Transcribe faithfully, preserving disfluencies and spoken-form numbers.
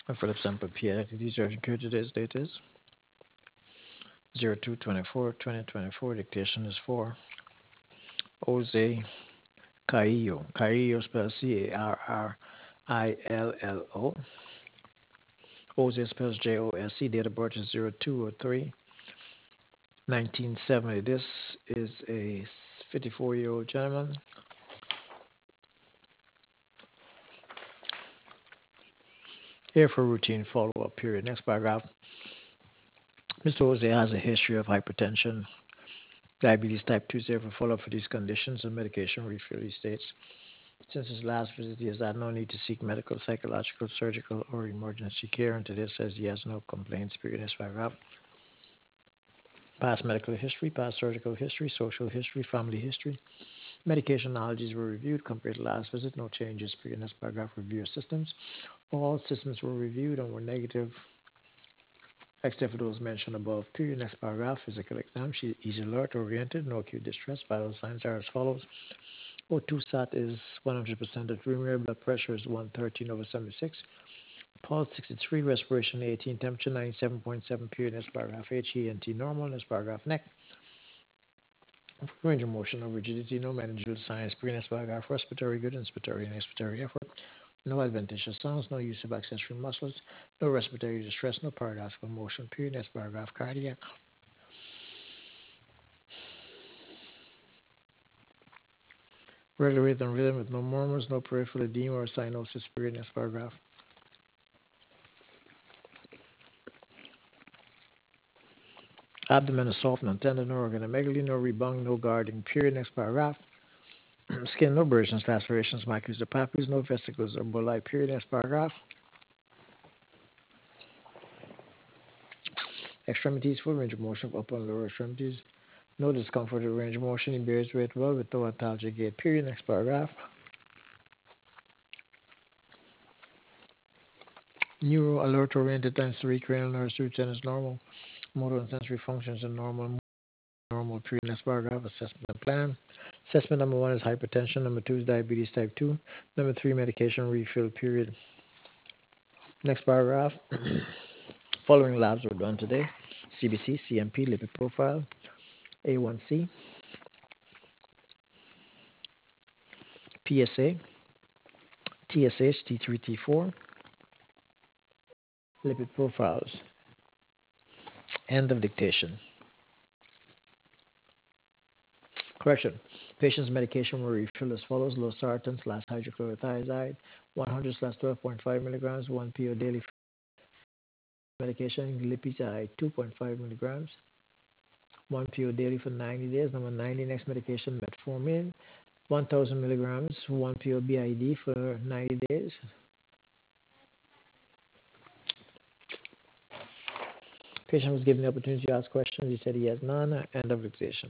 Philip Sample P. Identity Surgeon Code. Today's date is zero two twenty-four twenty twenty-four. Dictation is for Jose Caillo. Caillo spells C A R R I L L O. Jose spells J O S E. Date of birth is zero two oh three nineteen seventy. This is a fifty-four-year-old gentleman. Here for routine follow-up period. Next paragraph. Mister Jose has a history of hypertension, diabetes type two. Zero for follow-up for these conditions and medication refill, he states. Since his last visit, he has had no need to seek medical, psychological, surgical, or emergency care. And today says he has no complaints. Period. Next paragraph. Past medical history, past surgical history, social history, family history. Medication allergies were reviewed compared to last visit. No changes. Period. Next paragraph. Review of systems. All systems were reviewed and were negative, except for those mentioned above. Period. Next paragraph. Physical exam. She is alert, oriented, no acute distress. Vital signs are as follows. O two sat is one hundred percent at room air. Blood pressure is one thirteen over seventy-six. Pulse sixty-three. Respiration eighteen. Temperature ninety-seven point seven. Period. Next paragraph. H E N T normal. Next paragraph. Neck. Range of motion, no rigidity, no manageable signs. Period. Next paragraph. Respiratory good, inspiratory and expiratory effort. No adventitious sounds, no use of accessory muscles, no respiratory distress, no paradoxical motion. Period. Next paragraph. Cardiac. Regular rhythm, rhythm with no murmurs, no peripheral edema or cyanosis. Period. Next paragraph. Abdomen is soft, no tender, no organomegaly, no rebound, no guarding. Period. Next paragraph. Skin, no abrasions, lacerations, macules or papules, no vesicles or bullae. Period. Next paragraph. Extremities, full range of motion of upper and lower extremities. No discomfort or range of motion. He bears weight well with no antalgic gait. Period. Next paragraph. Neuro alert oriented times three cranial nerves through ten is normal. Motor and sensory functions are normal. Normal. Period. Next paragraph. Assessment and plan. Assessment number one is hypertension. Number two is diabetes type two. Number three, medication refill. Period. Next paragraph. Following labs were done today: C B C, C M P, lipid profile, A one C, P S A, T S H, T three, T four, lipid profiles. End of dictation. Correction. Patient's medication were refilled as follows: losartan slash hydrochlorothiazide, one hundred slash twelve point five milligrams, one P O daily. Medication, glipizide, two point five milligrams, one P O daily for ninety days. Number ninety, next medication, metformin, one thousand milligrams, one P O B I D for ninety days. Patient was given the opportunity to ask questions. He said he has none. End of dictation.